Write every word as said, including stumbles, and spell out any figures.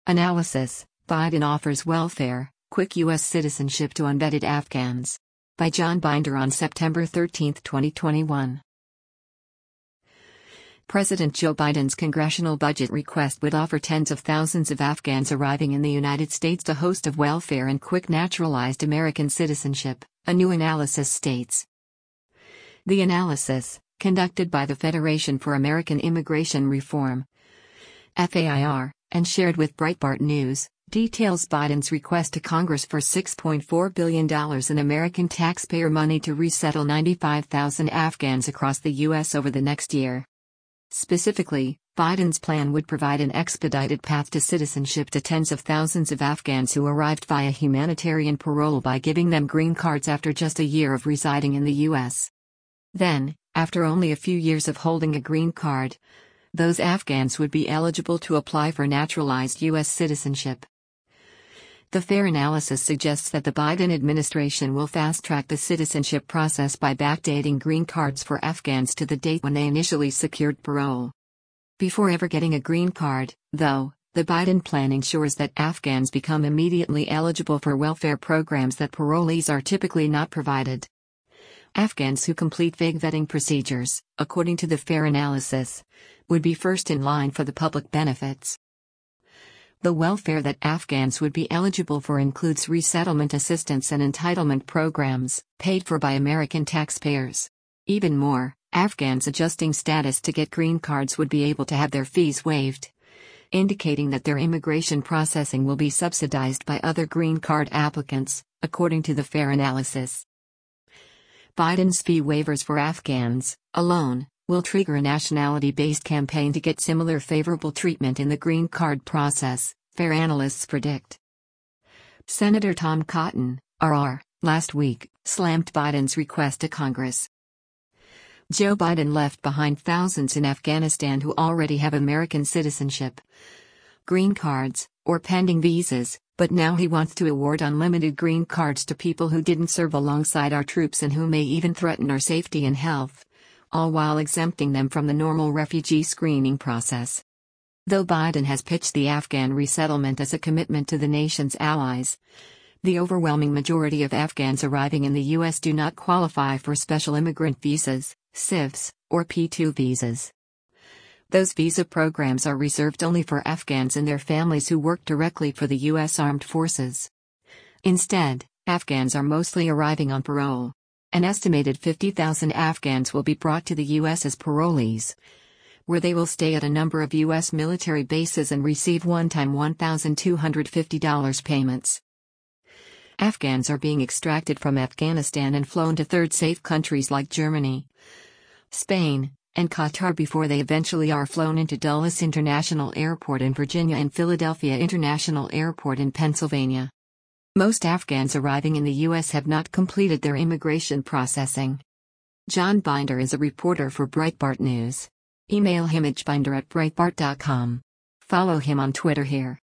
Analysis: Biden offers welfare, quick U S citizenship to unvetted Afghans. By John Binder on September thirteenth, twenty twenty-one. President Joe Biden's congressional budget request would offer tens of thousands of Afghans arriving in the United States a host of welfare and quick naturalized American citizenship, a new analysis states. The analysis, conducted by the Federation for American Immigration Reform, F A I R, and shared with Breitbart News, details Biden's request to Congress for six point four billion dollars in American taxpayer money to resettle ninety-five thousand Afghans across the U S over the next year. Specifically, Biden's plan would provide an expedited path to citizenship to tens of thousands of Afghans who arrived via humanitarian parole by giving them green cards after just a year of residing in the U S. Then, after only a few years of holding a green card, those Afghans would be eligible to apply for naturalized U S citizenship. The FAIR analysis suggests that the Biden administration will fast-track the citizenship process by backdating green cards for Afghans to the date when they initially secured parole. Before ever getting a green card, though, the Biden plan ensures that Afghans become immediately eligible for welfare programs that parolees are typically not provided. Afghans who complete vague vetting procedures, according to the FAIR analysis, would be first in line for the public benefits. The welfare that Afghans would be eligible for includes resettlement assistance and entitlement programs, paid for by American taxpayers. Even more, Afghans adjusting status to get green cards would be able to have their fees waived, indicating that their immigration processing will be subsidized by other green card applicants, according to the FAIR analysis. Biden's fee waivers for Afghans, alone, will trigger a nationality-based campaign to get similar favorable treatment in the green card process, FAIR analysts predict. Senator Tom Cotton, R R, last week, slammed Biden's request to Congress. Joe Biden left behind thousands in Afghanistan who already have American citizenship, green cards, or pending visas, but now he wants to award unlimited green cards to people who didn't serve alongside our troops and who may even threaten our safety and health, all while exempting them from the normal refugee screening process. Though Biden has pitched the Afghan resettlement as a commitment to the nation's allies, the overwhelming majority of Afghans arriving in the U S do not qualify for special immigrant visas, S I Vs, or P two visas. Those visa programs are reserved only for Afghans and their families who work directly for the U S Armed Forces. Instead, Afghans are mostly arriving on parole. An estimated fifty thousand Afghans will be brought to the U S as parolees, where they will stay at a number of U S military bases and receive one-time one thousand two hundred fifty dollars payments. Afghans are being extracted from Afghanistan and flown to third safe countries like Germany, Spain, and Qatar before they eventually are flown into Dulles International Airport in Virginia and Philadelphia International Airport in Pennsylvania. Most Afghans arriving in the U S have not completed their immigration processing. John Binder is a reporter for Breitbart News. Email him at binder at breitbart dot com. Follow him on Twitter here.